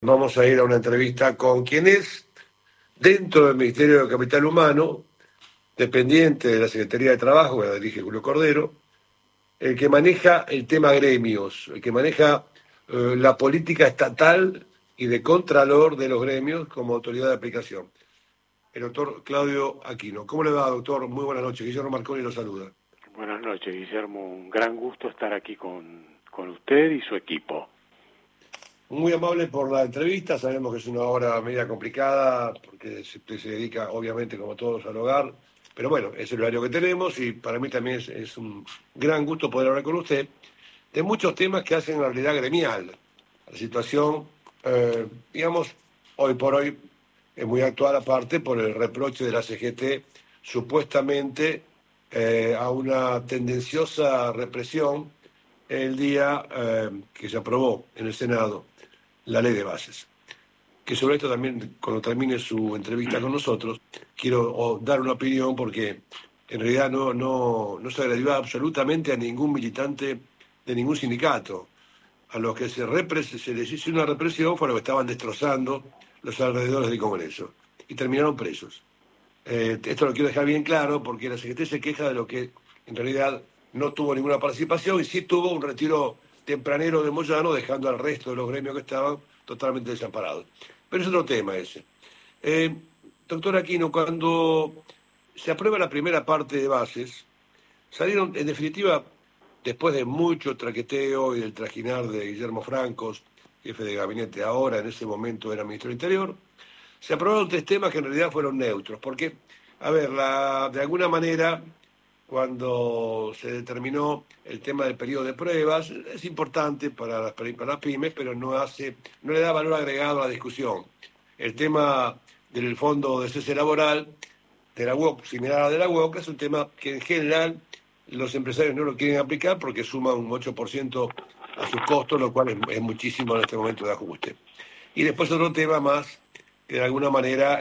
Vamos a ir a una entrevista con quien es, dentro del Ministerio de Capital Humano, dependiente de la Secretaría de Trabajo, que la dirige Julio Cordero, el que maneja el tema gremios, el que maneja la política estatal y de contralor de los gremios como autoridad de aplicación. El doctor Claudio Aquino. ¿Cómo le va, doctor? Muy buenas noches. Guillermo Marconi lo saluda. Buenas noches, Guillermo. Un gran gusto estar aquí con usted y su equipo. Muy amable por la entrevista. Sabemos que es una hora media complicada porque usted se dedica, obviamente, como todos, al hogar. Pero bueno, es el horario que tenemos y para mí también es un gran gusto poder hablar con usted de muchos temas que hacen la realidad gremial. La situación, digamos, hoy por hoy es muy actual, aparte por el reproche de la CGT supuestamente a una tendenciosa represión el día que se aprobó en el Senado la ley de bases. Que sobre esto también, cuando termine su entrevista con nosotros, quiero dar una opinión porque en realidad no se agredió absolutamente a ningún militante de ningún sindicato. A los que se les hizo una represión fue a los que estaban destrozando los alrededores del Congreso y terminaron presos. Esto lo quiero dejar bien claro porque la CGT se queja de lo que en realidad no tuvo ninguna participación y sí tuvo un retiro tempranero de Moyano, dejando al resto de los gremios que estaban totalmente desamparados. Pero es otro tema ese. Eh, Doctor Aquino, cuando se aprueba la primera parte de bases, salieron, en definitiva, después de mucho traqueteo y del trajinar de Guillermo Francos, jefe de gabinete ahora, en ese momento era ministro del Interior, se aprobaron tres temas que en realidad fueron neutros, porque, a ver, de alguna manera, cuando se determinó el tema del periodo de pruebas, es importante para las pymes, pero no le da valor agregado a la discusión. El tema del fondo de cese laboral, de la UOC, similar a la de la UOC, es un tema que en general los empresarios no lo quieren aplicar porque suma un 8% a sus costos, lo cual es muchísimo en este momento de ajuste. Y después otro tema más, que de alguna manera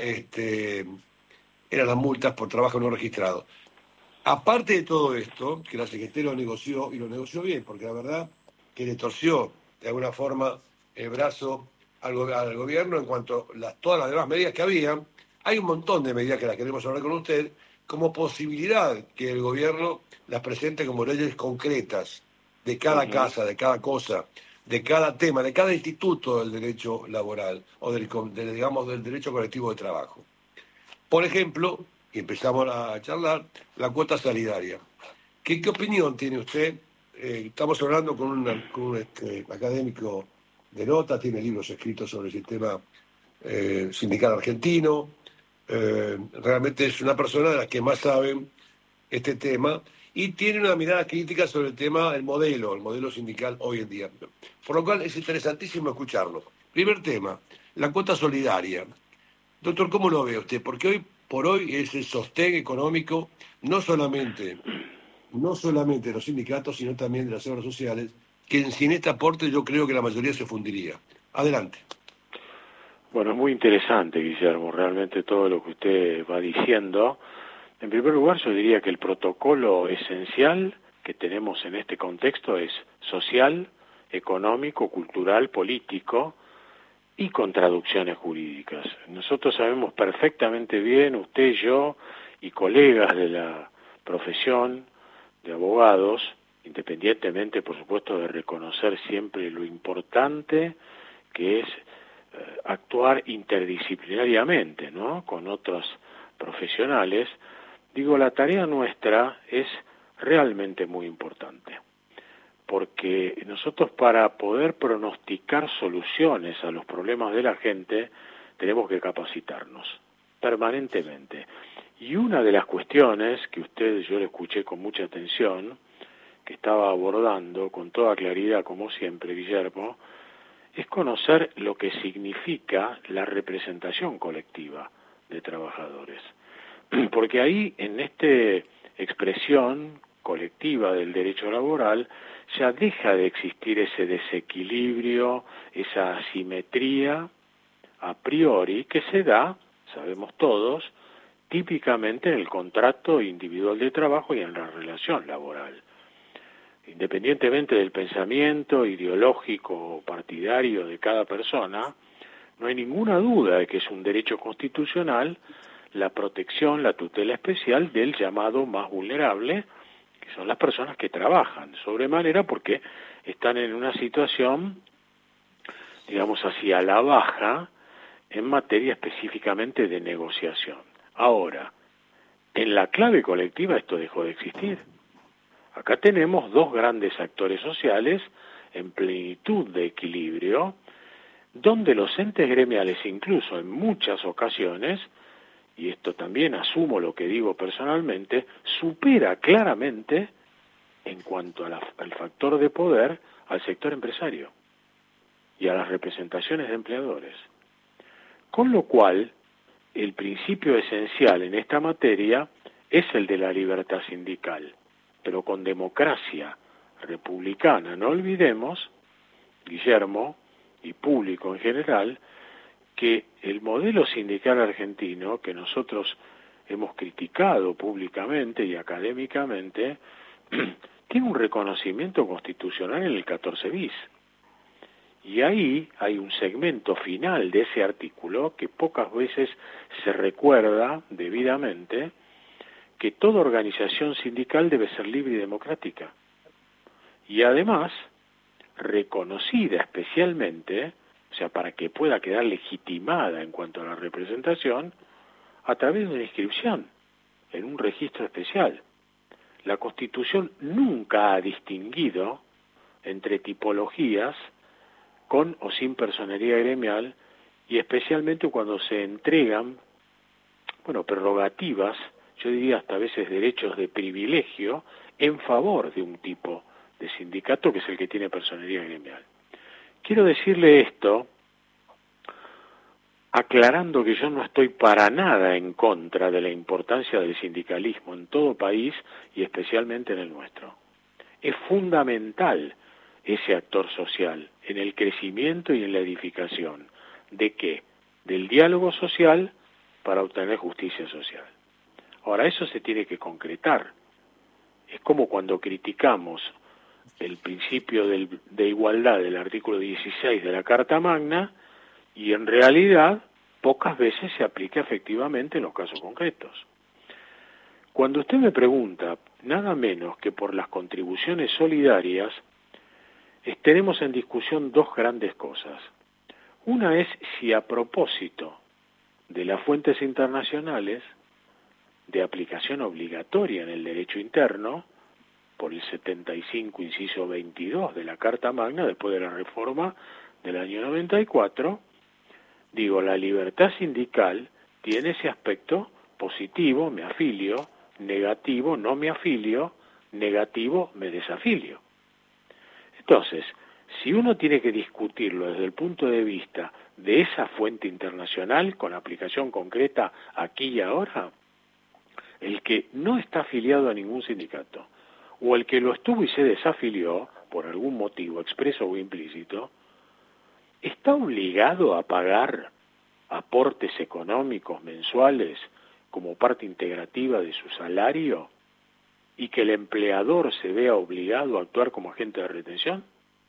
eran las multas por trabajo no registrado. Aparte de todo esto, que la Secretaría lo negoció, y lo negoció bien, porque la verdad que le torció de alguna forma el brazo al gobierno en cuanto a todas las demás medidas que había. Hay un montón de medidas que las queremos hablar con usted, como posibilidad que el gobierno las presente como leyes concretas de cada casa, de cada cosa, de cada tema, de cada instituto del derecho laboral o digamos, del derecho colectivo de trabajo. Por ejemplo, y empezamos a charlar, la cuota solidaria. ¿Qué opinión tiene usted? Estamos hablando con un académico de nota, tiene libros escritos sobre el sistema sindical argentino, realmente es una persona de las que más saben este tema y tiene una mirada crítica sobre el modelo sindical hoy en día. Por lo cual es interesantísimo escucharlo. Primer tema, la cuota solidaria. Doctor, ¿cómo lo ve usted? Porque hoy por hoy es el sostén económico no solamente de los sindicatos, sino también de las obras sociales, que sin este aporte yo creo que la mayoría se fundiría. Adelante. Bueno, es muy interesante, Guillermo, realmente todo lo que usted va diciendo. En primer lugar, yo diría que el protocolo esencial que tenemos en este contexto es social, económico, cultural, político y con traducciones jurídicas. Nosotros sabemos perfectamente bien, usted, yo y colegas de la profesión de abogados, independientemente, por supuesto, de reconocer siempre lo importante que es actuar interdisciplinariamente, ¿no?, con otros profesionales. Digo, la tarea nuestra es realmente muy importante, porque nosotros, para poder pronosticar soluciones a los problemas de la gente, tenemos que capacitarnos permanentemente. Y una de las cuestiones que yo le escuché con mucha atención, que estaba abordando con toda claridad, como siempre, Guillermo, es conocer lo que significa la representación colectiva de trabajadores. Porque ahí, en esta expresión colectiva del derecho laboral, ya deja de existir ese desequilibrio, esa asimetría a priori que se da, sabemos todos, típicamente en el contrato individual de trabajo y en la relación laboral. Independientemente del pensamiento ideológico o partidario de cada persona, No hay ninguna duda de que es un derecho constitucional la protección, la tutela especial del llamado más vulnerable, que son las personas que trabajan, sobremanera porque están en una situación, digamos así, a la baja en materia específicamente de negociación. Ahora, en la clave colectiva esto dejó de existir. Acá tenemos dos grandes actores sociales en plenitud de equilibrio, donde los entes gremiales incluso en muchas ocasiones, y esto también asumo lo que digo personalmente, supera claramente en cuanto al factor de poder al sector empresario y a las representaciones de empleadores. Con lo cual, el principio esencial en esta materia es el de la libertad sindical, pero con democracia republicana. No olvidemos, Guillermo, y público en general, que el modelo sindical argentino, que nosotros hemos criticado públicamente y académicamente, tiene un reconocimiento constitucional en el 14 bis. Y ahí hay un segmento final de ese artículo que pocas veces se recuerda debidamente, que toda organización sindical debe ser libre y democrática. Y además, reconocida especialmente, o sea, para que pueda quedar legitimada en cuanto a la representación, a través de una inscripción en un registro especial. La Constitución nunca ha distinguido entre tipologías con o sin personería gremial, y especialmente cuando se entregan, prerrogativas, yo diría hasta a veces derechos de privilegio, en favor de un tipo de sindicato que es el que tiene personería gremial. Quiero decirle esto, aclarando que yo no estoy para nada en contra de la importancia del sindicalismo en todo país y especialmente en el nuestro. Es fundamental ese actor social en el crecimiento y en la edificación. ¿De qué? Del diálogo social para obtener justicia social. Ahora, eso se tiene que concretar. Es como cuando criticamos el principio de igualdad del artículo 16 de la Carta Magna y en realidad pocas veces se aplica efectivamente en los casos concretos. Cuando usted me pregunta, nada menos que por las contribuciones solidarias, tenemos en discusión dos grandes cosas. Una es si a propósito de las fuentes internacionales de aplicación obligatoria en el derecho interno, por el 75, inciso 22 de la Carta Magna, después de la reforma del año 94, la libertad sindical tiene ese aspecto positivo, me afilio, negativo, no me afilio, negativo, me desafilio. Entonces, si uno tiene que discutirlo desde el punto de vista de esa fuente internacional con aplicación concreta aquí y ahora, el que no está afiliado a ningún sindicato o el que lo estuvo y se desafilió por algún motivo expreso o implícito, está obligado a pagar aportes económicos mensuales como parte integrativa de su salario y que el empleador se vea obligado a actuar como agente de retención.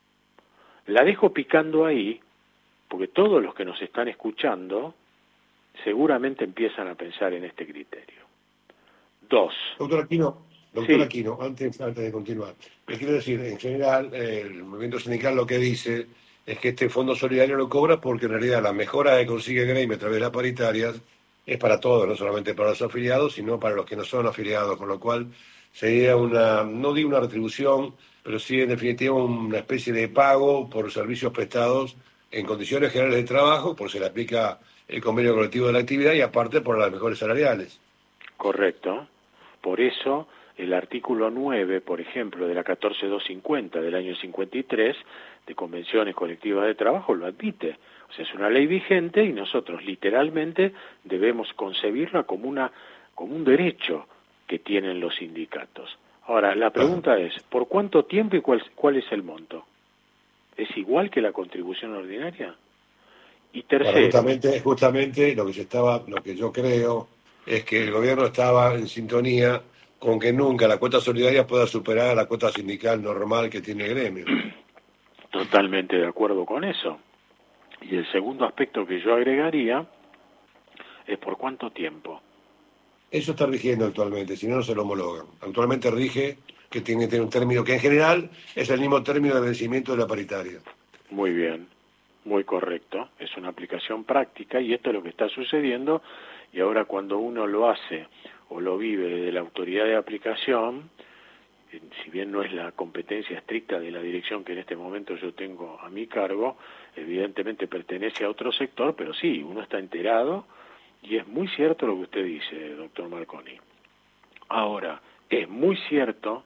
La dejo picando ahí porque todos los que nos están escuchando seguramente empiezan a pensar en este criterio. Dos. Doctor Aquino, Sí. antes de continuar, le quiero decir, en general, el movimiento sindical lo que dice es que este fondo solidario lo cobra porque en realidad la mejora que consigue el gremio a través de las paritarias es para todos, no solamente para los afiliados, sino para los que no son afiliados, con lo cual sería no digo una retribución, pero sí en definitiva una especie de pago por servicios prestados en condiciones generales de trabajo, por se le aplica el convenio colectivo de la actividad y aparte por las mejores salariales. Correcto. Por eso el artículo 9, por ejemplo, de la 14250 del año 53, de convenciones colectivas de trabajo, lo admite. O sea, es una ley vigente y nosotros literalmente debemos concebirla como un derecho que tienen los sindicatos. Ahora, la pregunta es, ¿por cuánto tiempo y cuál es el monto? ¿Es igual que la contribución ordinaria? Y tercero... Bueno, justamente lo que yo creo es que el gobierno estaba en sintonía con que nunca la cuota solidaria pueda superar a la cuota sindical normal que tiene el gremio. Totalmente de acuerdo con eso. Y el segundo aspecto que yo agregaría es por cuánto tiempo. Eso está rigiendo actualmente, si no, no se lo homologan. Actualmente rige que tiene que tener un término que en general es el mismo término de vencimiento de la paritaria. Muy bien, muy correcto. Es una aplicación práctica y esto es lo que está sucediendo. Y ahora cuando uno lo hace o lo vive desde la autoridad de aplicación, si bien no es la competencia estricta de la dirección que en este momento yo tengo a mi cargo, evidentemente pertenece a otro sector, pero sí, uno está enterado y es muy cierto lo que usted dice, doctor Marconi. Ahora, es muy cierto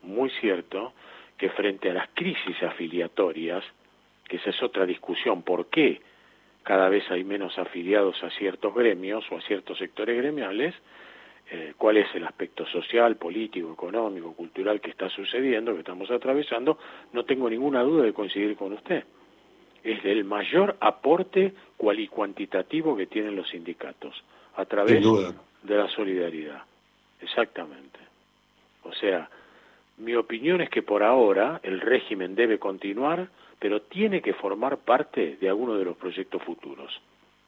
que frente a las crisis afiliatorias, que esa es otra discusión, ¿por qué cada vez hay menos afiliados a ciertos gremios o a ciertos sectores gremiales? ¿Cuál es el aspecto social, político, económico, cultural que está sucediendo, que estamos atravesando? No tengo ninguna duda de coincidir con usted. Es el mayor aporte cual y cuantitativo que tienen los sindicatos, a través de la solidaridad. Exactamente. O sea, mi opinión es que por ahora el régimen debe continuar, pero tiene que formar parte de alguno de los proyectos futuros.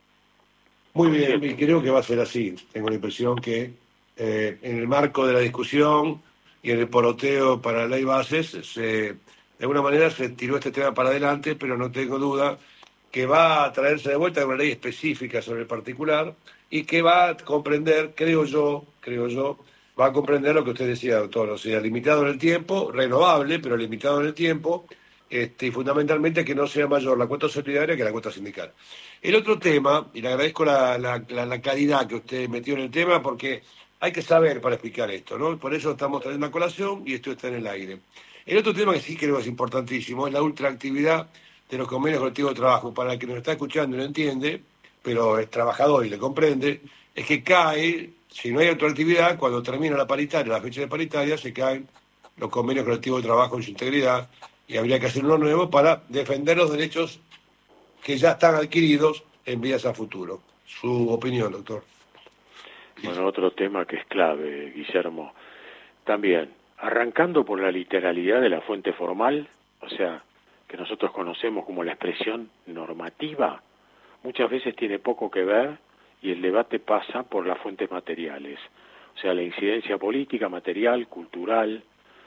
Muy bien, y creo que va a ser así. Tengo la impresión que en el marco de la discusión y en el poroteo para la ley bases, de alguna manera se tiró este tema para adelante, pero no tengo duda que va a traerse de vuelta una ley específica sobre el particular y que va a comprender, creo yo, va a comprender lo que usted decía, doctor, o sea, limitado en el tiempo, renovable, pero limitado en el tiempo, y fundamentalmente que no sea mayor la cuota solidaria que la cuota sindical. El otro tema, y le agradezco la claridad que usted metió en el tema, porque hay que saber para explicar esto, ¿no? Por eso estamos trayendo a colación y esto está en el aire. El otro tema que sí creo que es importantísimo es la ultraactividad de los convenios colectivos de trabajo. Para el que nos está escuchando y no entiende, pero es trabajador y le comprende, es que cae, si no hay ultraactividad, cuando termina la paritaria, la fecha de paritaria, se caen los convenios colectivos de trabajo en su integridad y habría que hacer uno nuevo para defender los derechos que ya están adquiridos en vías a futuro. Su opinión, doctor. Bueno, otro tema que es clave, Guillermo, también, arrancando por la literalidad de la fuente formal, o sea, que nosotros conocemos como la expresión normativa, muchas veces tiene poco que ver y el debate pasa por las fuentes materiales, o sea, la incidencia política, material, cultural,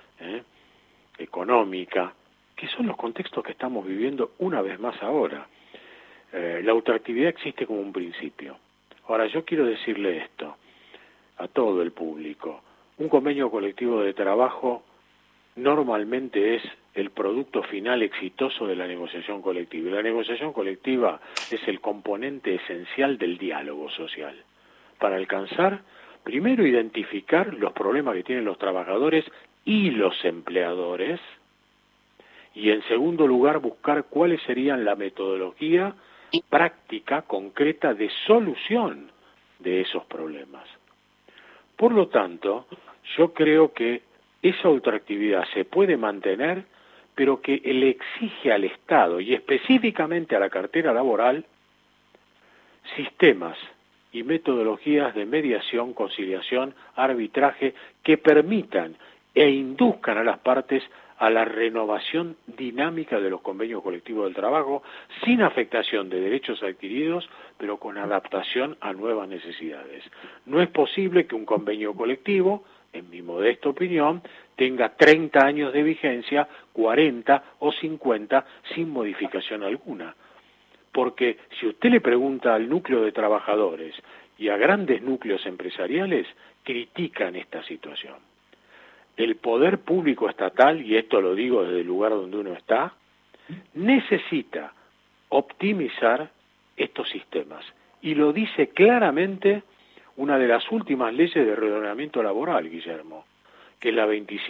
económica, que son los contextos que estamos viviendo una vez más ahora. La ultraactividad existe como un principio. Ahora, yo quiero decirle esto a todo el público. Un convenio colectivo de trabajo normalmente es el producto final exitoso de la negociación colectiva. Y la negociación colectiva es el componente esencial del diálogo social. Para alcanzar, primero, identificar los problemas que tienen los trabajadores y los empleadores, y en segundo lugar, buscar cuáles serían la metodología práctica, concreta, de solución de esos problemas. Por lo tanto, yo creo que esa ultraactividad se puede mantener, pero que le exige al Estado y específicamente a la cartera laboral sistemas y metodologías de mediación, conciliación, arbitraje que permitan e induzcan a las partes a la renovación dinámica de los convenios colectivos del trabajo, sin afectación de derechos adquiridos, pero con adaptación a nuevas necesidades. No es posible que un convenio colectivo, en mi modesta opinión, tenga 30 años de vigencia, 40 o 50, sin modificación alguna. Porque si usted le pregunta al núcleo de trabajadores y a grandes núcleos empresariales, critican esta situación. El poder público estatal, y esto lo digo desde el lugar donde uno está, necesita optimizar estos sistemas. Y lo dice claramente una de las últimas leyes de reordenamiento laboral, Guillermo, que es la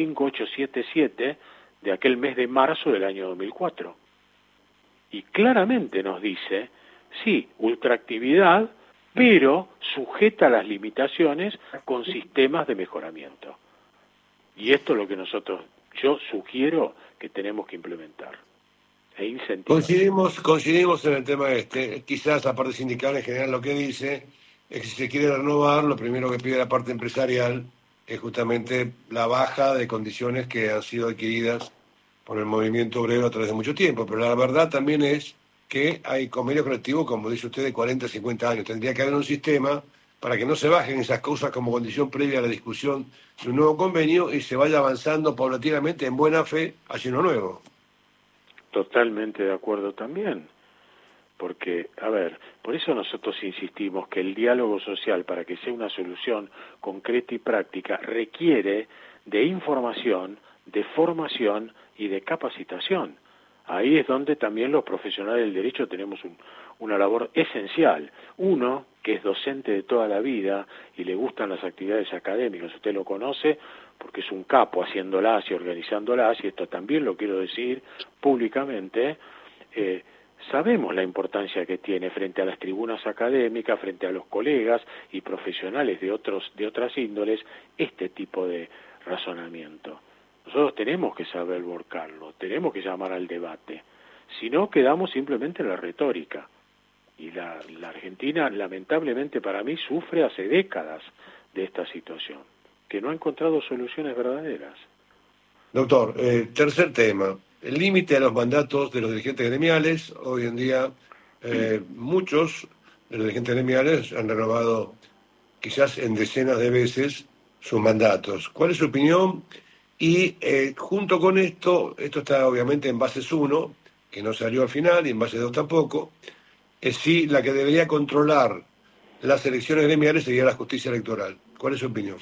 25877 de aquel mes de marzo del año 2004. Y claramente nos dice, sí, ultraactividad, pero sujeta a las limitaciones con sistemas de mejoramiento. Y esto es lo que yo sugiero que tenemos que implementar e incentivar. Coincidimos en el tema quizás la parte sindical en general lo que dice es que si se quiere renovar, lo primero que pide la parte empresarial es justamente la baja de condiciones que han sido adquiridas por el movimiento obrero a través de mucho tiempo, pero la verdad también es que hay convenios colectivos, como dice usted, de 40, 50 años. Tendría que haber un sistema para que no se bajen esas cosas como condición previa a la discusión de un nuevo convenio y se vaya avanzando paulatinamente en buena fe hacia uno nuevo. Totalmente de acuerdo también. Porque, a ver, por eso nosotros insistimos que el diálogo social, para que sea una solución concreta y práctica, requiere de información, de formación y de capacitación. Ahí es donde también los profesionales del derecho tenemos una labor esencial. Uno, que es docente de toda la vida y le gustan las actividades académicas, usted lo conoce porque es un capo haciéndolas y organizándolas, y esto también lo quiero decir públicamente. Sabemos la importancia que tiene frente a las tribunas académicas, frente a los colegas y profesionales de otras índoles, este tipo de razonamiento. Nosotros tenemos que saber volcarlo, tenemos que llamar al debate, si no quedamos simplemente en la retórica. Y la Argentina, lamentablemente para mí, sufre hace décadas de esta situación, que no ha encontrado soluciones verdaderas. Doctor, tercer tema, el límite a los mandatos de los dirigentes gremiales. Hoy en día muchos de los dirigentes gremiales han renovado quizás en decenas de veces sus mandatos. ¿Cuál es su opinión? Y junto con esto está obviamente en bases 1, que no salió al final, y en base 2 tampoco, sí la que debería controlar las elecciones gremiales sería la justicia electoral. ¿Cuál es su opinión?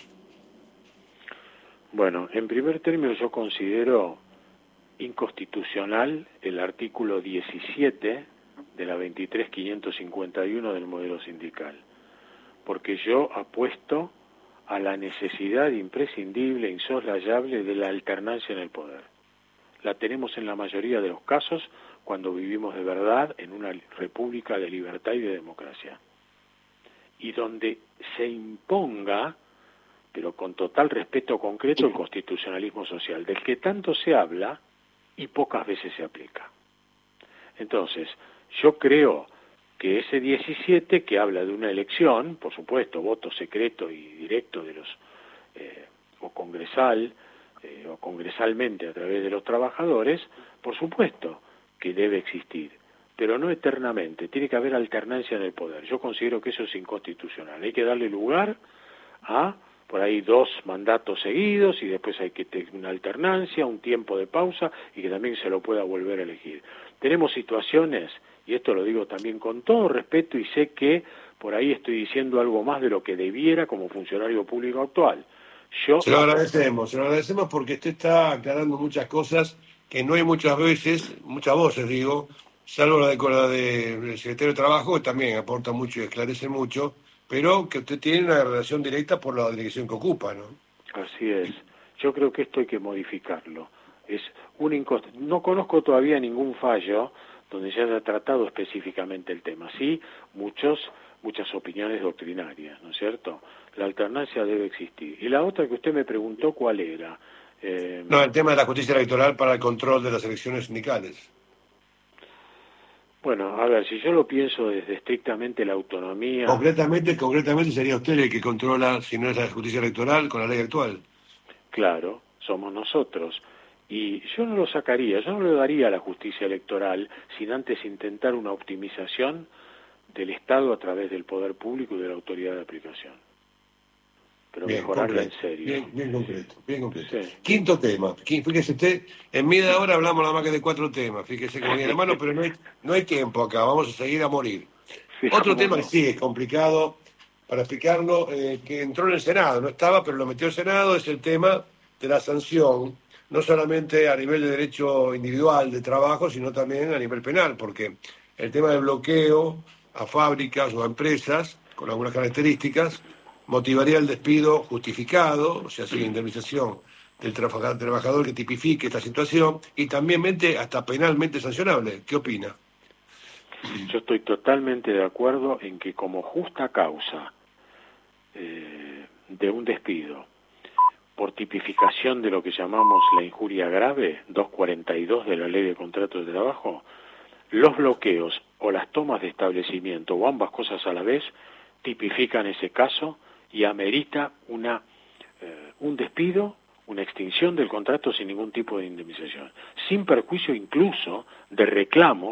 Bueno, en primer término yo considero inconstitucional el artículo 17 de la 23.551 del modelo sindical, porque yo apuesto a la necesidad imprescindible e insoslayable de la alternancia en el poder. La tenemos en la mayoría de los casos cuando vivimos de verdad en una república de libertad y de democracia. Y donde se imponga, pero con total respeto concreto, el constitucionalismo social, del que tanto se habla y pocas veces se aplica. Entonces, yo creo que ese 17, que habla de una elección, por supuesto, voto secreto y directo de los o congresalmente a través de los trabajadores, por supuesto que debe existir, pero no eternamente. Tiene que haber alternancia en el poder. Yo considero que eso es inconstitucional. Hay que darle lugar a por ahí 2 mandatos seguidos y después hay que tener una alternancia, un tiempo de pausa y que también se lo pueda volver a elegir. Tenemos situaciones, y esto lo digo también con todo respeto y sé que por ahí estoy diciendo algo más de lo que debiera como funcionario público actual. Se lo agradecemos porque usted está aclarando muchas cosas que no hay muchas veces, muchas voces digo, salvo la del secretario de Trabajo, que también aporta mucho y esclarece mucho, pero que usted tiene una relación directa por la dirección que ocupa, ¿no? Así es. Yo creo que esto hay que modificarlo. No conozco todavía ningún fallo donde se haya tratado específicamente el tema. Sí, muchas opiniones doctrinarias, ¿no es cierto? La alternancia debe existir. Y la otra que usted me preguntó, ¿cuál era? No, el tema de la justicia electoral para el control de las elecciones sindicales. Bueno, a ver, si yo lo pienso desde estrictamente la autonomía... Concretamente sería usted el que controla, si no es la justicia electoral, con la ley actual. Claro, somos nosotros. Y yo no lo sacaría, yo no le daría a la justicia electoral sin antes intentar una optimización del Estado a través del poder público y de la autoridad de aplicación. Pero bien, mejorarla concreto, en serio. Bien concreto. Sí. Quinto tema. Fíjese usted, en media hora hablamos nada más que de 4 temas. Fíjese cómo viene la mano, pero no hay tiempo acá. Vamos a seguir a morir. Sí, Otro tema no. que sí es complicado para explicarlo, que entró en el Senado, no estaba, pero lo metió el Senado, es el tema de la sanción, no solamente a nivel de derecho individual de trabajo, sino también a nivel penal, porque el tema del bloqueo a fábricas o a empresas, con algunas características, motivaría el despido justificado, o sea, sin indemnización del trabajador que tipifique esta situación, y también hasta penalmente sancionable. ¿Qué opina? Yo estoy totalmente de acuerdo en que como justa causa de un despido por tipificación de lo que llamamos la injuria grave, 242 de la Ley de Contratos de Trabajo, los bloqueos o las tomas de establecimiento o ambas cosas a la vez tipifican ese caso y amerita un despido, una extinción del contrato sin ningún tipo de indemnización, sin perjuicio incluso de reclamos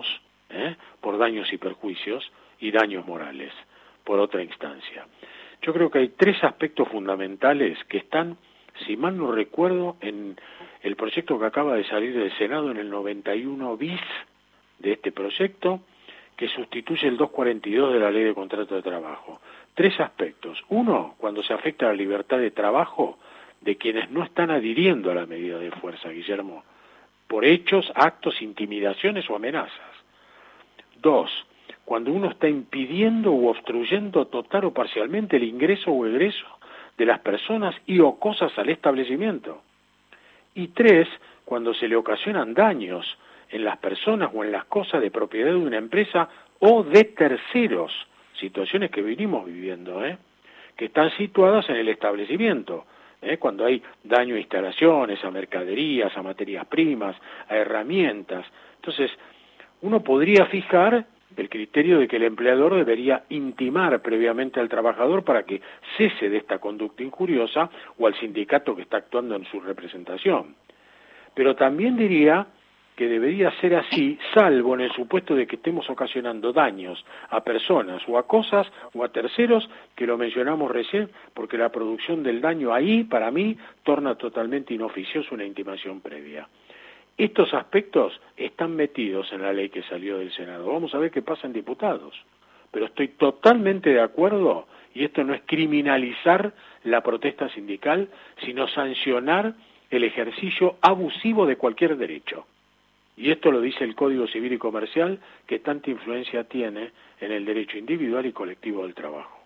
por daños y perjuicios y daños morales por otra instancia. Yo creo que hay tres aspectos fundamentales que están, si mal no recuerdo, en el proyecto que acaba de salir del Senado, en el 91 bis de este proyecto, que sustituye el 242 de la Ley de Contrato de Trabajo. Tres aspectos. Uno, cuando se afecta a la libertad de trabajo de quienes no están adhiriendo a la medida de fuerza, Guillermo, por hechos, actos, intimidaciones o amenazas. Dos, cuando uno está impidiendo u obstruyendo total o parcialmente el ingreso o egreso de las personas y o cosas al establecimiento. Y tres, cuando se le ocasionan daños en las personas o en las cosas de propiedad de una empresa o de terceros, situaciones que venimos viviendo, que están situadas en el establecimiento, cuando hay daño a instalaciones, a mercaderías, a materias primas, a herramientas. Entonces, uno podría fijar el criterio de que el empleador debería intimar previamente al trabajador para que cese de esta conducta injuriosa o al sindicato que está actuando en su representación. Pero también diría que debería ser así, salvo en el supuesto de que estemos ocasionando daños a personas o a cosas o a terceros, que lo mencionamos recién, porque la producción del daño ahí, para mí, torna totalmente inoficiosa una intimación previa. Estos aspectos están metidos en la ley que salió del Senado. Vamos a ver qué pasa en diputados. Pero estoy totalmente de acuerdo, y esto no es criminalizar la protesta sindical, sino sancionar el ejercicio abusivo de cualquier derecho. Y esto lo dice el Código Civil y Comercial, que tanta influencia tiene en el derecho individual y colectivo del trabajo.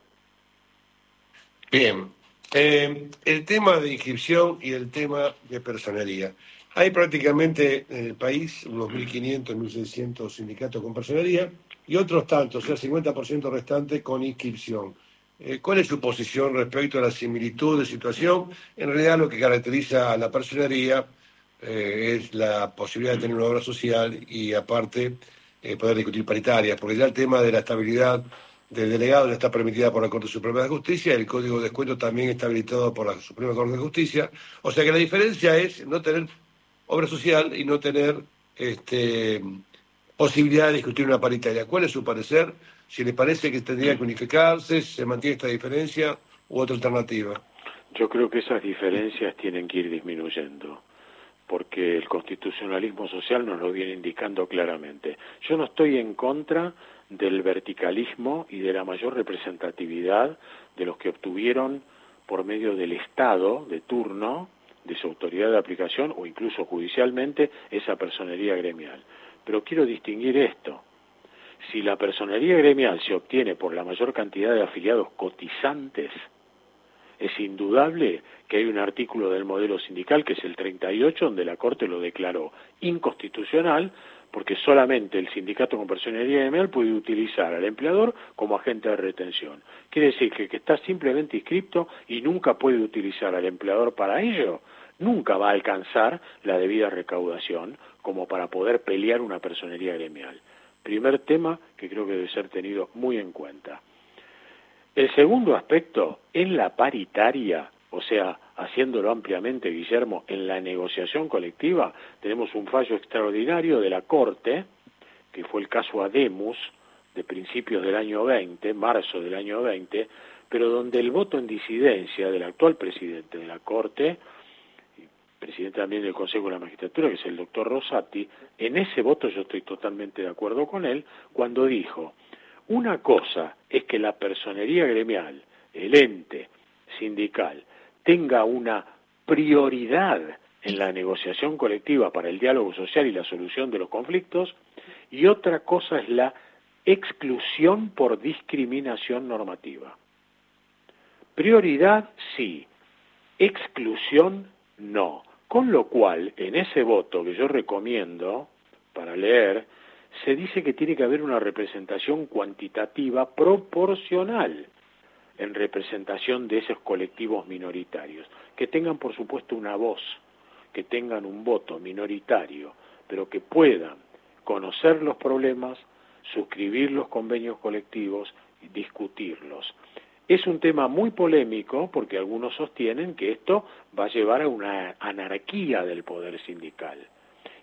Bien, el tema de inscripción y el tema de personería. Hay prácticamente en el país unos 1.500, 1.600 sindicatos con personería y otros tantos, o sea, 50% restante con inscripción. ¿Cuál es su posición respecto a la similitud de situación? En realidad lo que caracteriza a la personería es la posibilidad de tener una obra social y aparte poder discutir paritarias, porque ya el tema de la estabilidad del delegado ya está permitida por la Corte Suprema de Justicia, el Código de Descuento también está habilitado por la Suprema Corte de Justicia, o sea que la diferencia es no tener obra social y no tener posibilidad de discutir una paritaria. ¿Cuál es su parecer? Si le parece que tendría que unificarse, si se mantiene esta diferencia u otra alternativa. Yo creo que esas diferencias tienen que ir disminuyendo, porque el constitucionalismo social nos lo viene indicando claramente. Yo no estoy en contra del verticalismo y de la mayor representatividad de los que obtuvieron por medio del Estado de turno, de su autoridad de aplicación o incluso judicialmente, esa personería gremial. Pero quiero distinguir esto. Si la personería gremial se obtiene por la mayor cantidad de afiliados cotizantes, es indudable que hay un artículo del modelo sindical, que es el 38, donde la Corte lo declaró inconstitucional, porque solamente el sindicato con personería gremial puede utilizar al empleador como agente de retención. Quiere decir que está simplemente inscripto y nunca puede utilizar al empleador para ello, nunca va a alcanzar la debida recaudación como para poder pelear una personería gremial. Primer tema que creo que debe ser tenido muy en cuenta. El segundo aspecto, en la paritaria, o sea, haciéndolo ampliamente, Guillermo, en la negociación colectiva, tenemos un fallo extraordinario de la Corte, que fue el caso Ademus, de principios del año 20, marzo del año 20, pero donde el voto en disidencia del actual presidente de la Corte, presidente también del Consejo de la Magistratura, que es el doctor Rosati, en ese voto yo estoy totalmente de acuerdo con él, cuando dijo: una cosa es que la personería gremial, el ente sindical, tenga una prioridad en la negociación colectiva para el diálogo social y la solución de los conflictos, y otra cosa es la exclusión por discriminación normativa. Prioridad sí, exclusión no. Con lo cual, en ese voto que yo recomiendo para leer, se dice que tiene que haber una representación cuantitativa proporcional en representación de esos colectivos minoritarios, que tengan por supuesto una voz, que tengan un voto minoritario, pero que puedan conocer los problemas, suscribir los convenios colectivos y discutirlos. Es un tema muy polémico porque algunos sostienen que esto va a llevar a una anarquía del poder sindical.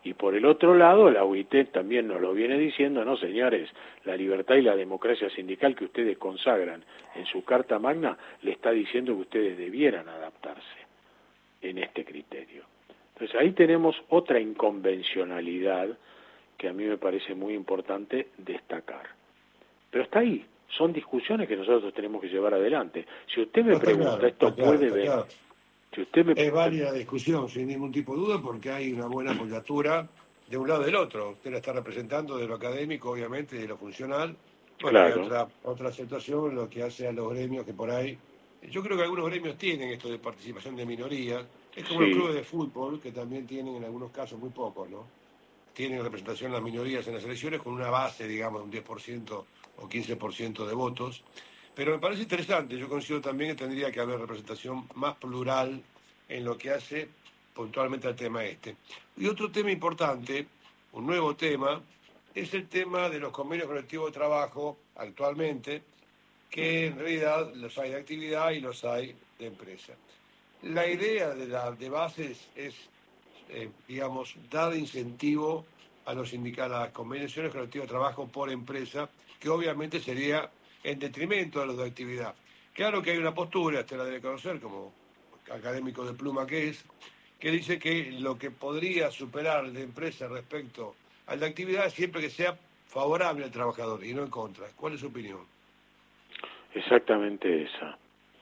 Y por el otro lado, la UIT también nos lo viene diciendo, no señores, la libertad y la democracia sindical que ustedes consagran en su Carta Magna le está diciendo que ustedes debieran adaptarse en este criterio. Entonces ahí tenemos otra inconvencionalidad que a mí me parece muy importante destacar. Pero está ahí, son discusiones que nosotros tenemos que llevar adelante. Si usted me pregunta, esto puede ver, claro. si usted me... Es válida la discusión, sin ningún tipo de duda, porque hay una buena apoyatura de un lado y del otro. Usted la está representando de lo académico, obviamente, y de lo funcional. Bueno, hay Claro, otra aceptación, lo que hace a los gremios que por ahí... Yo creo que algunos gremios tienen esto de participación de minorías. Es como los sí, clubes de fútbol, que también tienen en algunos casos muy pocos, ¿no? Tienen representación las minorías en las elecciones con una base, digamos, de un 10% o 15% de votos. Pero me parece interesante, yo considero también que tendría que haber representación más plural en lo que hace puntualmente al tema este. Y otro tema importante, un nuevo tema, es el tema de los convenios colectivos de trabajo actualmente, que en realidad los hay de actividad y los hay de empresa. La idea de bases es, digamos, dar incentivo a los sindicatos, a las convenciones colectivas de trabajo por empresa, que obviamente sería en detrimento de los de actividad. Claro que hay una postura, usted la debe conocer como académico de pluma que dice que lo que podría superar el de empresa respecto al de actividad es siempre que sea favorable al trabajador y no en contra. ¿Cuál es su opinión? exactamente esa.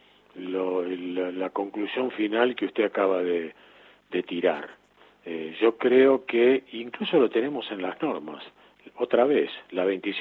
La conclusión final que usted acaba de tirar. Yo creo que incluso lo tenemos en las normas. Otra vez, la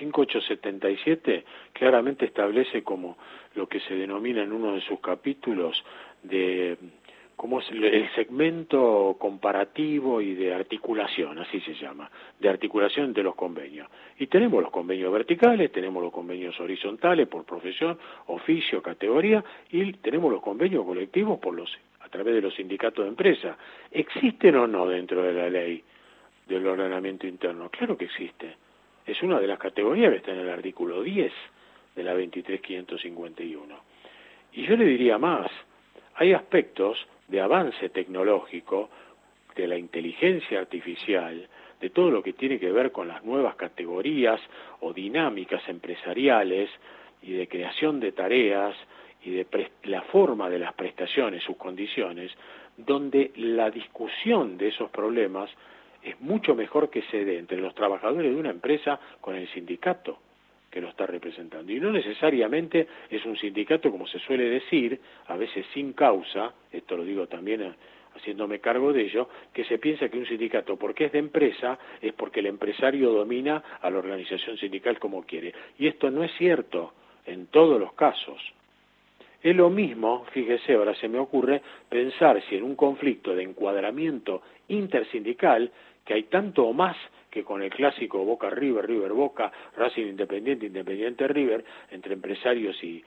25877 claramente establece como lo que se denomina en uno de sus capítulos de como es el segmento comparativo y de articulación, así se llama, de articulación de los convenios. Y tenemos los convenios verticales, tenemos los convenios horizontales por profesión, oficio, categoría, y tenemos los convenios colectivos a través de los sindicatos de empresa. ¿Existen o no dentro de la ley del ordenamiento interno? Claro que existe. Es una de las categorías que está en el artículo 10 de la 23551. Y yo le diría más, hay aspectos de avance tecnológico, de la inteligencia artificial, de todo lo que tiene que ver con las nuevas categorías o dinámicas empresariales y de creación de tareas y de la forma de las prestaciones, sus condiciones, donde la discusión de esos problemas es mucho mejor que se dé entre los trabajadores de una empresa con el sindicato que lo está representando. Y no necesariamente es un sindicato, como se suele decir, a veces sin causa, esto lo digo también haciéndome cargo de ello, que se piensa que un sindicato, porque es de empresa, es porque el empresario domina a la organización sindical como quiere. Y esto no es cierto en todos los casos. Es lo mismo, fíjese, ahora se me ocurre pensar si en un conflicto de encuadramiento intersindical, que hay tanto o más que con el clásico Boca River, River Boca, Racing Independiente, Independiente River, entre empresarios y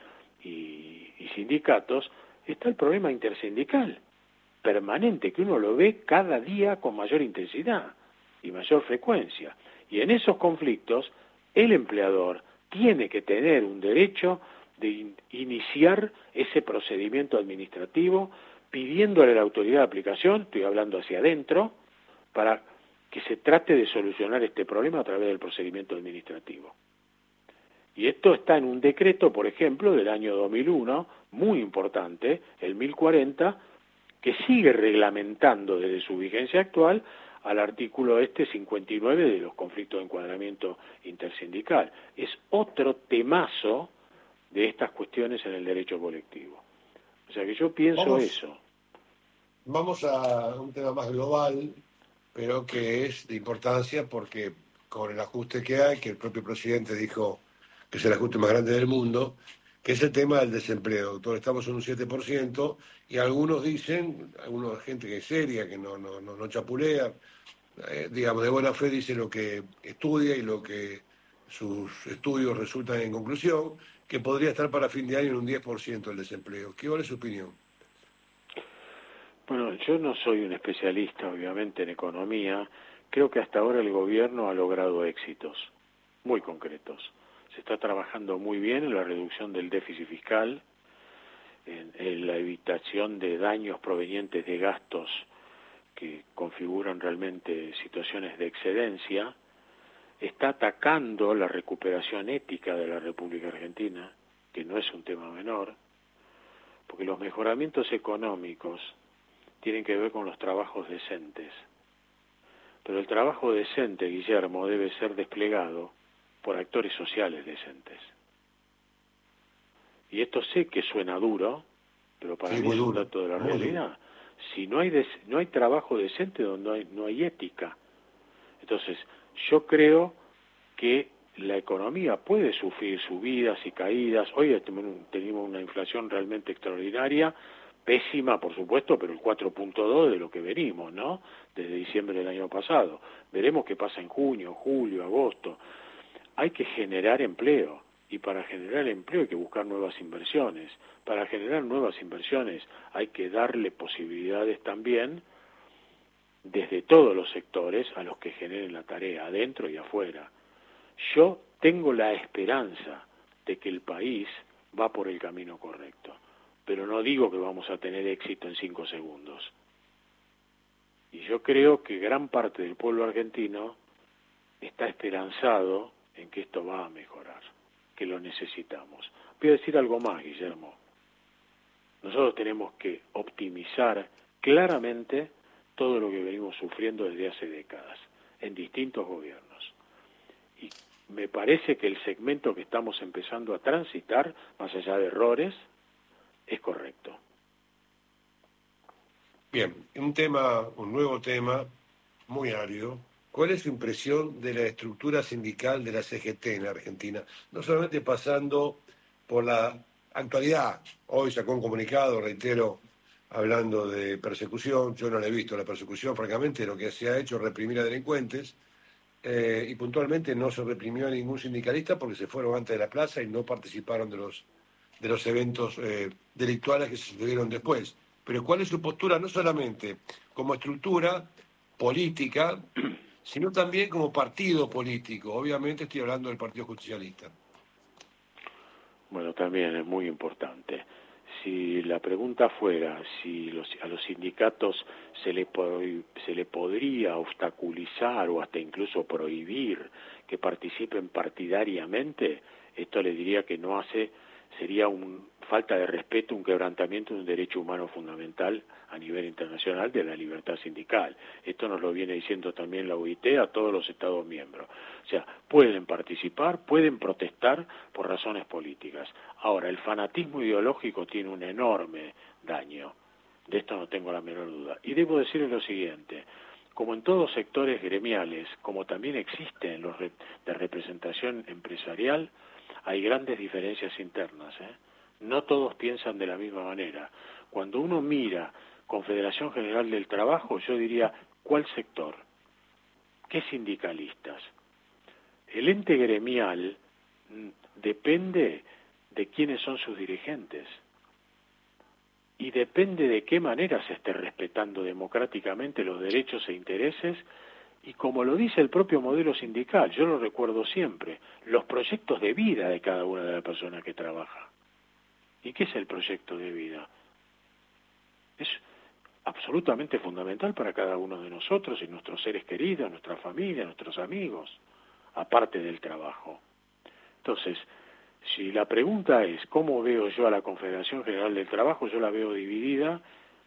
sindicatos, está el problema intersindical permanente, que uno lo ve cada día con mayor intensidad y mayor frecuencia. Y en esos conflictos, el empleador tiene que tener un derecho de iniciar ese procedimiento administrativo pidiéndole a la autoridad de aplicación, estoy hablando hacia adentro, para que se trate de solucionar este problema a través del procedimiento administrativo. Y esto está en un decreto, por ejemplo, del año 2001, muy importante, el 1040, que sigue reglamentando desde su vigencia actual al artículo 59 de los conflictos de encuadramiento intersindical. Es otro temazo de estas cuestiones en el derecho colectivo. O sea que yo pienso Vamos, eso. vamos a un tema más global, pero que es de importancia porque con el ajuste que hay, que el propio presidente dijo que es el ajuste más grande del mundo, que es el tema del desempleo. Doctor, estamos en un 7% y algunos dicen, algunos gente que es seria, que no chapulea, digamos, de buena fe dice lo que estudia y lo que sus estudios resultan en conclusión, que podría estar para fin de año en un 10% el desempleo. ¿Cuál es su opinión? Bueno, yo no soy un especialista, obviamente, en economía. Creo que hasta ahora el gobierno ha logrado éxitos muy concretos. Se está trabajando muy bien en la reducción del déficit fiscal, en la evitación de daños provenientes de gastos que configuran realmente situaciones de excedencia, está atacando la recuperación ética de la República Argentina, que no es un tema menor, porque los mejoramientos económicos tienen que ver con los trabajos decentes. Pero el trabajo decente, Guillermo, debe ser desplegado por actores sociales decentes. Y esto sé que suena duro, pero para Sí, mí muy es un duro, dato de la muy duro. realidad. Si no hay trabajo decente, donde no hay ética. Entonces, yo creo que la economía puede sufrir subidas y caídas. Hoy tenemos una inflación realmente extraordinaria, pésima, por supuesto, pero el 4.2 de lo que venimos, ¿no? Desde diciembre del año pasado. Veremos qué pasa en junio, julio, agosto. Hay que generar empleo, y para generar empleo hay que buscar nuevas inversiones. Para generar nuevas inversiones hay que darle posibilidades también desde todos los sectores a los que generen la tarea, adentro y afuera. Yo tengo la esperanza de que el país va por el camino correcto, pero no digo que vamos a tener éxito en 5 segundos. Y yo creo que gran parte del pueblo argentino está esperanzado en que esto va a mejorar, que lo necesitamos. Voy a decir algo más, Guillermo. Nosotros tenemos que optimizar claramente todo lo que venimos sufriendo desde hace décadas, en distintos gobiernos. Y me parece que el segmento que estamos empezando a transitar, más allá de errores, es correcto. Bien, un nuevo tema, muy árido. ¿Cuál es su impresión de la estructura sindical de la CGT en Argentina? No solamente pasando por la actualidad. Hoy sacó un comunicado, reitero, hablando de persecución. Yo no le he visto la persecución, francamente, lo que se ha hecho es reprimir a delincuentes. Y puntualmente no se reprimió a ningún sindicalista porque se fueron antes de la plaza y no participaron de los eventos delictuales que se sucedieron después. Pero ¿cuál es su postura no solamente como estructura política, sino también como partido político? Obviamente estoy hablando del Partido Justicialista. Bueno, también es muy importante. Si la pregunta fuera si a los sindicatos se le podría obstaculizar o hasta incluso prohibir que participen partidariamente, esto le diría que no hace, sería una falta de respeto, un quebrantamiento de un derecho humano fundamental a nivel internacional de la libertad sindical. Esto nos lo viene diciendo también la OIT a todos los Estados miembros. O sea, pueden participar, pueden protestar por razones políticas. Ahora, el fanatismo ideológico tiene un enorme daño. De esto no tengo la menor duda. Y debo decirles lo siguiente. Como en todos sectores gremiales, como también existen los de representación empresarial, hay grandes diferencias internas, ¿eh? No todos piensan de la misma manera. Cuando uno mira Confederación General del Trabajo, yo diría, ¿cuál sector? ¿Qué sindicalistas? El ente gremial depende de quiénes son sus dirigentes y depende de qué manera se esté respetando democráticamente los derechos e intereses y como lo dice el propio modelo sindical, yo lo recuerdo siempre, los proyectos de vida de cada una de las personas que trabaja. ¿Y qué es el proyecto de vida? Es absolutamente fundamental para cada uno de nosotros y nuestros seres queridos, nuestra familia, nuestros amigos, aparte del trabajo. Entonces, si la pregunta es ¿cómo veo yo a la Confederación General del Trabajo? Yo la veo dividida,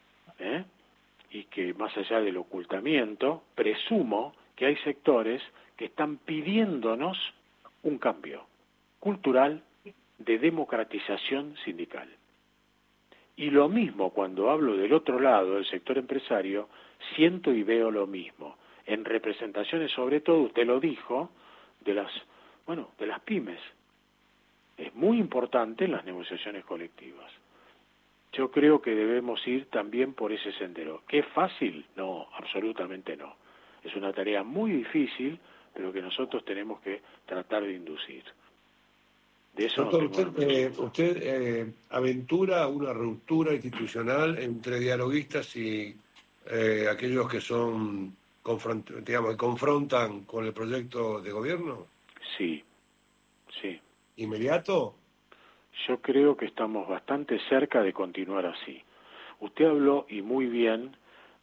y que más allá del ocultamiento, presumo que hay sectores que están pidiéndonos un cambio cultural de democratización sindical. Y lo mismo cuando hablo del otro lado, del sector empresario, siento y veo lo mismo. En representaciones, sobre todo, usted lo dijo, de las pymes. Es muy importante en las negociaciones colectivas. Yo creo que debemos ir también por ese sendero. ¿Qué es fácil? No, absolutamente no. Es una tarea muy difícil, pero que nosotros tenemos que tratar de inducir. De eso no Doctor, tengo la menor duda. usted aventura una ruptura institucional entre dialoguistas y aquellos que son, digamos, que confrontan con el proyecto de gobierno Sí, sí. inmediato. Yo creo que estamos bastante cerca de continuar así. Usted habló, y muy bien,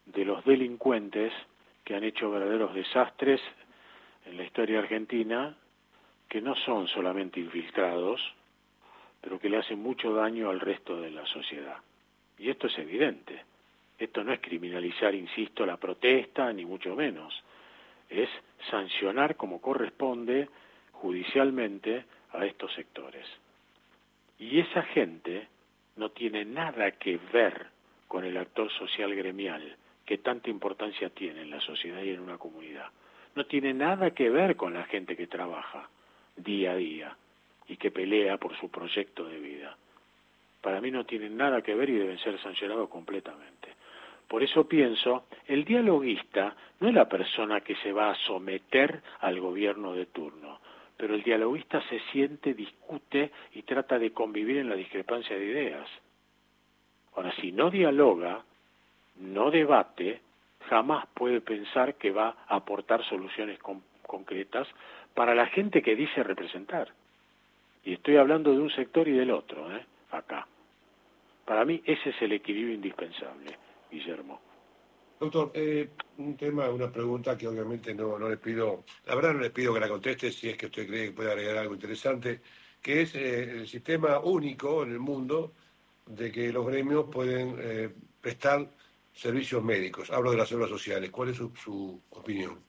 de los delincuentes que han hecho verdaderos desastres en la historia argentina, que no son solamente infiltrados, pero que le hacen mucho daño al resto de la sociedad. Y esto es evidente. Esto no es criminalizar, insisto, la protesta, ni mucho menos. Es sancionar como corresponde judicialmente a estos sectores. Y esa gente no tiene nada que ver con el actor social gremial, que tanta importancia tiene en la sociedad y en una comunidad. No tiene nada que ver con la gente que trabaja día a día y que pelea por su proyecto de vida. Para mí no tienen nada que ver y deben ser sancionados completamente. Por eso pienso, el dialoguista no es la persona que se va a someter al gobierno de turno, pero el dialoguista se siente, discute y trata de convivir en la discrepancia de ideas. Ahora, si no dialoga, no debate, jamás puede pensar que va a aportar soluciones concretas para la gente que dice representar. Y estoy hablando de un sector y del otro, acá. Para mí ese es el equilibrio indispensable, Guillermo. Doctor, una pregunta que obviamente no le pido, la verdad no le pido que la conteste si es que usted cree que puede agregar algo interesante, que es el sistema único en el mundo de que los gremios pueden prestar servicios médicos. Hablo de las obras sociales. ¿Cuál es su opinión?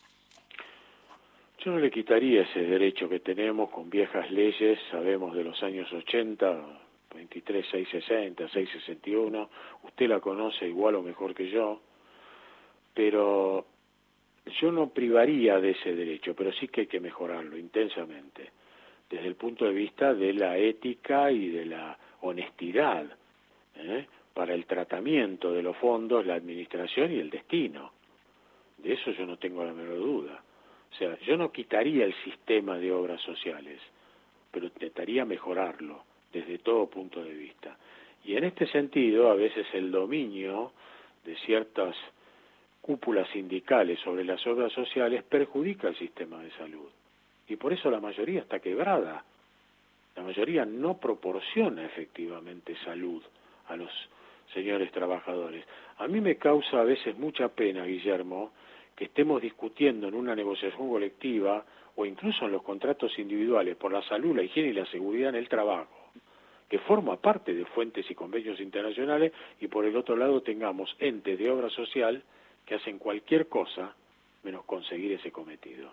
Yo no le quitaría ese derecho que tenemos con viejas leyes, sabemos de los años 80, 23.660, 661, usted la conoce igual o mejor que yo, pero yo no privaría de ese derecho, pero sí que hay que mejorarlo intensamente, desde el punto de vista de la ética y de la honestidad, para el tratamiento de los fondos, la administración y el destino. De eso yo no tengo la menor duda. O sea, yo no quitaría el sistema de obras sociales, pero intentaría mejorarlo desde todo punto de vista. Y en este sentido, a veces el dominio de ciertas cúpulas sindicales sobre las obras sociales perjudica el sistema de salud. Y por eso la mayoría está quebrada. La mayoría no proporciona efectivamente salud a los señores trabajadores. A mí me causa a veces mucha pena, Guillermo, que estemos discutiendo en una negociación colectiva o incluso en los contratos individuales por la salud, la higiene y la seguridad en el trabajo, que forma parte de fuentes y convenios internacionales, y por el otro lado tengamos entes de obra social que hacen cualquier cosa menos conseguir ese cometido.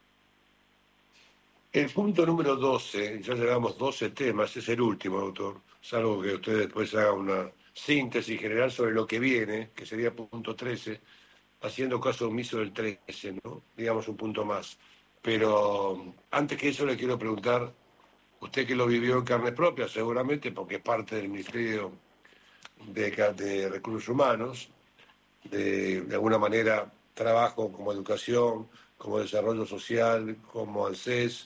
El punto número 12, ya llevamos 12 temas, es el último, doctor, salvo que usted después haga una síntesis general sobre lo que viene, que sería punto 13, haciendo caso omiso del 13, ¿no? Digamos un punto más. Pero antes que eso le quiero preguntar, usted que lo vivió en carne propia, seguramente, porque es parte del Ministerio de Recursos Humanos, de alguna manera trabajo como educación, como desarrollo social, como ANSES,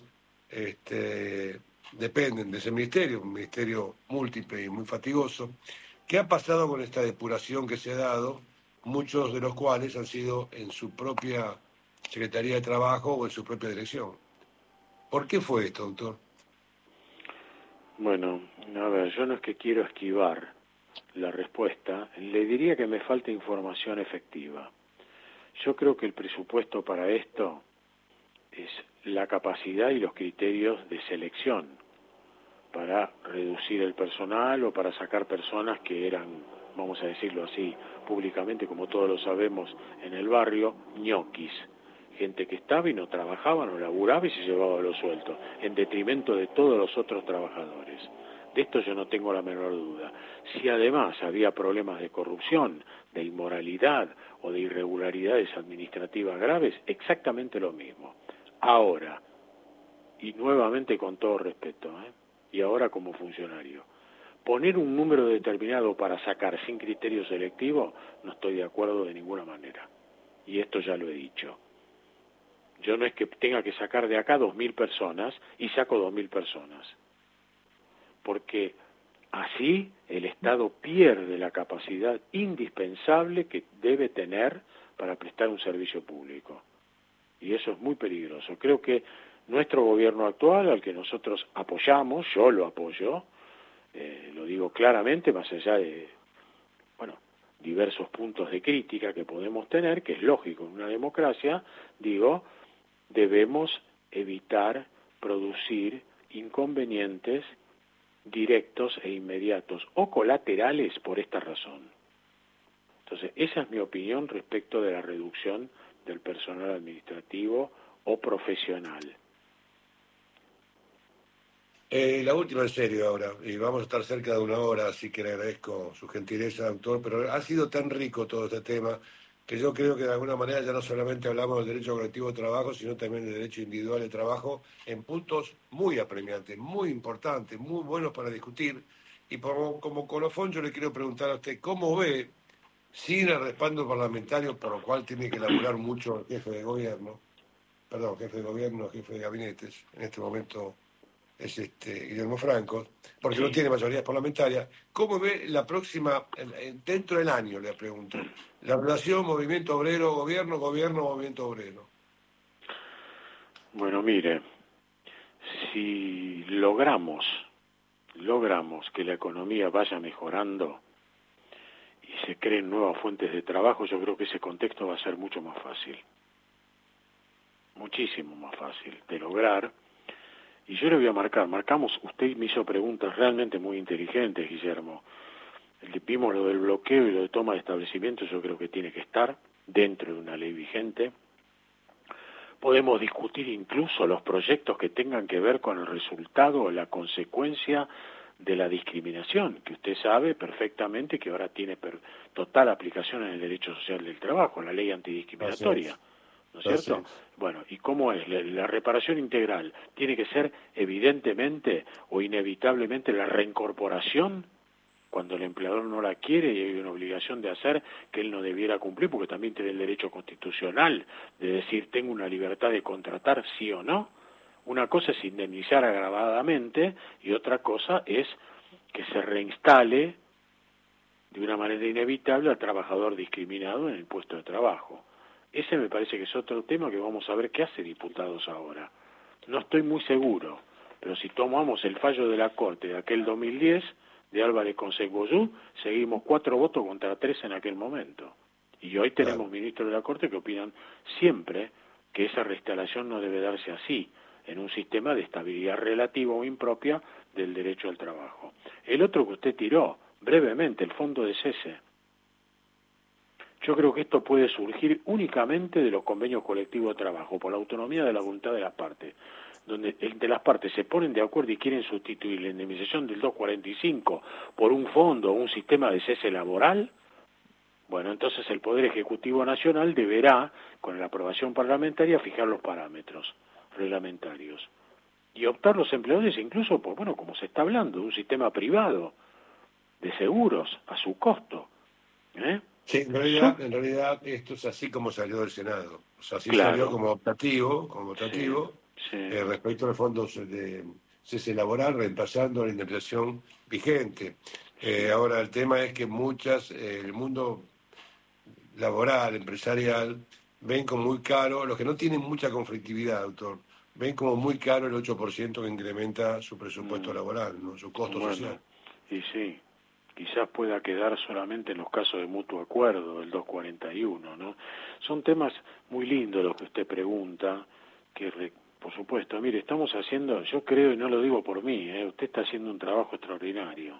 dependen de ese ministerio, un ministerio múltiple y muy fatigoso. ¿Qué ha pasado con esta depuración que se ha dado? Muchos de los cuales han sido en su propia Secretaría de Trabajo o en su propia dirección. ¿Por qué fue esto, doctor? Bueno, a ver, yo no es que quiero esquivar la respuesta, le diría que me falta información efectiva. Yo creo que el presupuesto para esto es la capacidad y los criterios de selección para reducir el personal o para sacar personas que eran, vamos a decirlo así, públicamente, como todos lo sabemos, en el barrio, ñoquis. Gente que estaba y no trabajaba, no laburaba y se llevaba los sueldos, en detrimento de todos los otros trabajadores. De esto yo no tengo la menor duda. Si además había problemas de corrupción, de inmoralidad o de irregularidades administrativas graves, exactamente lo mismo. Ahora, y nuevamente con todo respeto, y ahora como funcionario, poner un número determinado para sacar sin criterio selectivo, no estoy de acuerdo de ninguna manera. Y esto ya lo he dicho. Yo no es que tenga que sacar de acá 2.000 personas y saco 2.000 personas. Porque así el Estado pierde la capacidad indispensable que debe tener para prestar un servicio público. Y eso es muy peligroso. Creo que nuestro gobierno actual, al que nosotros apoyamos, yo lo apoyo, lo digo claramente, más allá de, diversos puntos de crítica que podemos tener, que es lógico en una democracia, digo, debemos evitar producir inconvenientes directos e inmediatos o colaterales por esta razón. Entonces, esa es mi opinión respecto de la reducción del personal administrativo o profesional. La última en serio ahora, y vamos a estar cerca de una hora, así que le agradezco su gentileza, doctor, pero ha sido tan rico todo este tema que yo creo que de alguna manera ya no solamente hablamos del derecho colectivo de trabajo, sino también del derecho individual de trabajo en puntos muy apremiantes, muy importantes, muy buenos para discutir. Y como colofón yo le quiero preguntar a usted, ¿cómo ve, sin el respaldo parlamentario, por lo cual tiene que elaborar mucho el jefe de gobierno, jefe de gabinetes, en este momento es Guillermo Franco, porque no Sí. tiene mayorías parlamentarias, ¿cómo ve la próxima, dentro del año, le pregunto, la relación movimiento obrero-gobierno, gobierno-movimiento obrero? Bueno, mire, si logramos que la economía vaya mejorando y se creen nuevas fuentes de trabajo, yo creo que ese contexto va a ser mucho más fácil, muchísimo más fácil de lograr. Y yo le voy a marcamos, usted me hizo preguntas realmente muy inteligentes, Guillermo. Vimos lo del bloqueo y lo de toma de establecimientos, yo creo que tiene que estar dentro de una ley vigente. Podemos discutir incluso los proyectos que tengan que ver con el resultado o la consecuencia de la discriminación, que usted sabe perfectamente que ahora tiene total aplicación en el derecho social del trabajo, en la ley antidiscriminatoria, ¿no es Así cierto? es. Bueno, ¿y cómo es? La reparación integral tiene que ser evidentemente o inevitablemente la reincorporación cuando el empleador no la quiere y hay una obligación de hacer que él no debiera cumplir, porque también tiene el derecho constitucional de decir tengo una libertad de contratar sí o no. Una cosa es indemnizar agravadamente y otra cosa es que se reinstale de una manera inevitable al trabajador discriminado en el puesto de trabajo. Ese me parece que es otro tema que vamos a ver qué hace diputados ahora. No estoy muy seguro, pero si tomamos el fallo de la Corte de aquel 2010, de Álvarez con Boyú, seguimos 4 votos contra 3 en aquel momento. Y hoy tenemos Claro. ministros de la Corte que opinan siempre que esa reinstalación no debe darse así, en un sistema de estabilidad relativa o impropia del derecho al trabajo. El otro que usted tiró, brevemente, el fondo de cese. Yo creo que esto puede surgir únicamente de los convenios colectivos de trabajo, por la autonomía de la voluntad de las partes, donde entre las partes se ponen de acuerdo y quieren sustituir la indemnización del 245 por un fondo o un sistema de cese laboral. Bueno, entonces el Poder Ejecutivo Nacional deberá, con la aprobación parlamentaria, fijar los parámetros reglamentarios y optar los empleadores incluso por, bueno, como se está hablando, de un sistema privado de seguros a su costo. Sí, Son, en realidad esto es así como salió del Senado. O sea, así salió claro, como sí, optativo, sí, respecto a los fondos de cese laboral, reemplazando la indemnización vigente. sí. Ahora, el tema es que el mundo laboral, empresarial, ven como muy caro, los que no tienen mucha conflictividad, doctor, ven como muy caro el 8% que incrementa su presupuesto Mm, laboral, ¿no? Su costo bueno, social. y sí, quizás pueda quedar solamente en los casos de mutuo acuerdo, el 241, ¿no? Son temas muy lindos los que usted pregunta, por supuesto, mire, estamos haciendo, yo creo, y no lo digo por mí, usted está haciendo un trabajo extraordinario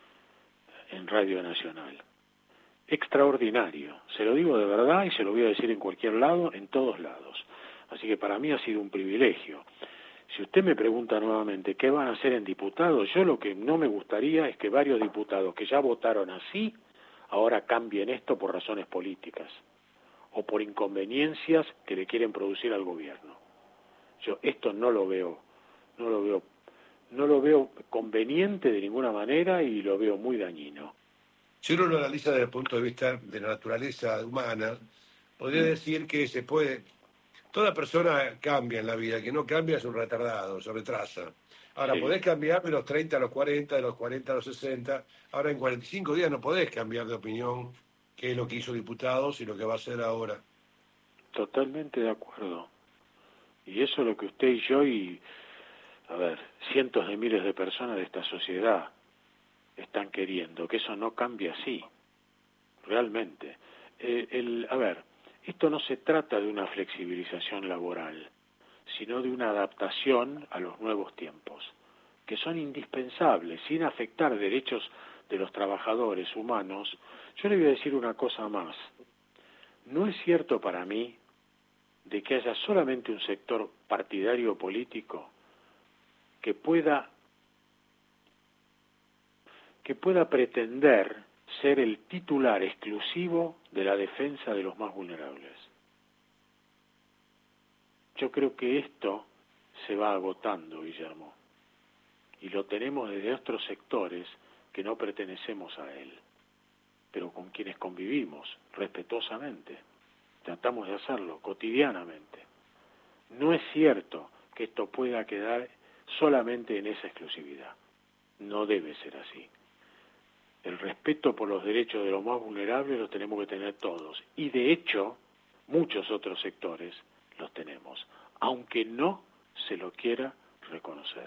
en Radio Nacional. Extraordinario, se lo digo de verdad y se lo voy a decir en cualquier lado, en todos lados. Así que para mí ha sido un privilegio. Si usted me pregunta nuevamente qué van a hacer en diputados, yo lo que no me gustaría es que varios diputados que ya votaron así, ahora cambien esto por razones políticas o por inconveniencias que le quieren producir al gobierno. Yo esto no lo veo, no lo veo, no lo veo conveniente de ninguna manera y lo veo muy dañino. Si uno lo analiza desde el punto de vista de la naturaleza humana, podría Mm, decir que se puede. Toda persona cambia en la vida, el que no cambia es un retardado, se retrasa. Ahora, sí. podés cambiar de los 30 a los 40, de los 40 a los 60. Ahora, en 45 días no podés cambiar de opinión, que es lo que hizo diputados y lo que va a hacer ahora. Totalmente de acuerdo. Y eso es lo que usted y yo y, a ver, cientos de miles de personas de esta sociedad están queriendo, que eso no cambie así. realmente. A ver, esto no se trata de una flexibilización laboral, sino de una adaptación a los nuevos tiempos, que son indispensables, sin afectar derechos de los trabajadores humanos. Yo le voy a decir una cosa más. No es cierto para mí de que haya solamente un sector partidario político que pueda pretender ser el titular exclusivo de la defensa de los más vulnerables. Yo creo que esto se va agotando, Guillermo, y lo tenemos desde otros sectores que no pertenecemos a él, pero con quienes convivimos respetuosamente. Tratamos de hacerlo cotidianamente. No es cierto que esto pueda quedar solamente en esa exclusividad. No debe ser así. El respeto por los derechos de los más vulnerables los tenemos que tener todos. Y de hecho, muchos otros sectores los tenemos, aunque no se lo quiera reconocer.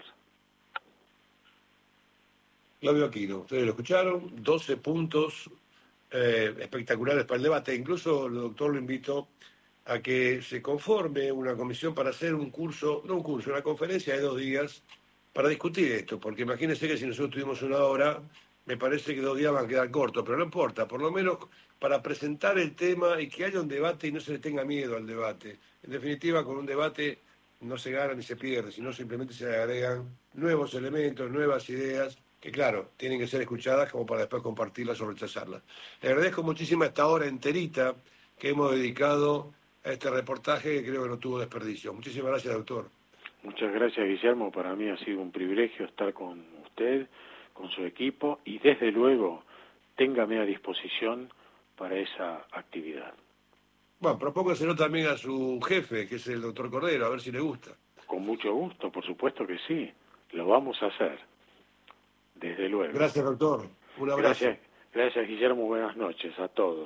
Claudio Aquino, ustedes lo escucharon, 12 puntos espectaculares para el debate. Incluso el doctor lo invitó a que se conforme una comisión para hacer un curso, no un curso, una conferencia de 2 días para discutir esto, porque imagínense que si nosotros tuvimos 1 hora, me parece que 2 días van a quedar cortos, pero no importa, por lo menos para presentar el tema y que haya un debate y no se le tenga miedo al debate. En definitiva, con un debate no se gana ni se pierde, sino simplemente se agregan nuevos elementos, nuevas ideas, que claro, tienen que ser escuchadas como para después compartirlas o rechazarlas. Le agradezco muchísimo esta hora enterita que hemos dedicado a este reportaje, que creo que no tuvo desperdicio. Muchísimas gracias, doctor. Muchas gracias, Guillermo. Para mí ha sido un privilegio estar con usted, con su equipo, y desde luego, téngame a disposición para esa actividad. Bueno, propóngaselo también a su jefe, que es el doctor Cordero, a ver si le gusta. Con mucho gusto, por supuesto que sí. Lo vamos a hacer, desde luego. Gracias, doctor. Un abrazo. Gracias, Guillermo. Buenas noches a todos.